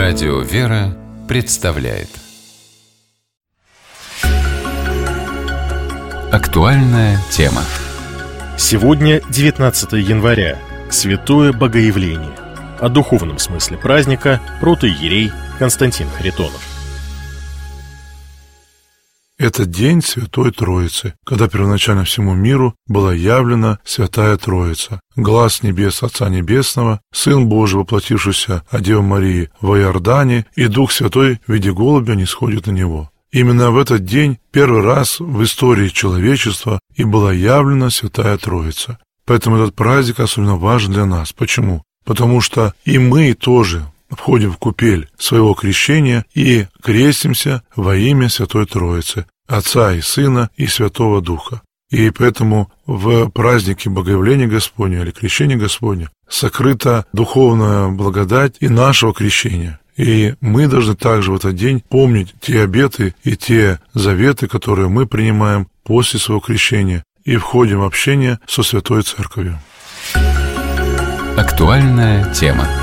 Радио «Вера» представляет актуальная тема. Сегодня 19 января. Святое Богоявление. О духовном смысле праздника протоиерей Константин Харитонов. Этот день Святой Троицы, когда первоначально всему миру была явлена Святая Троица, глас небес Отца Небесного, Сын Божий, воплотившийся от Девы Марии во Иордане, и Дух Святой в виде голубя нисходит на Него. Именно в этот день первый раз в истории человечества и была явлена Святая Троица. Поэтому этот праздник особенно важен для нас. Почему? Потому что и мы тоже входим в купель своего крещения и крестимся во имя Святой Троицы, Отца и Сына и Святого Духа. И поэтому в празднике Богоявления Господня или Крещения Господня сокрыта духовная благодать и нашего крещения. И мы должны также в этот день помнить те обеты и те заветы, которые мы принимаем после своего крещения и входим в общение со Святой Церковью. Актуальная тема.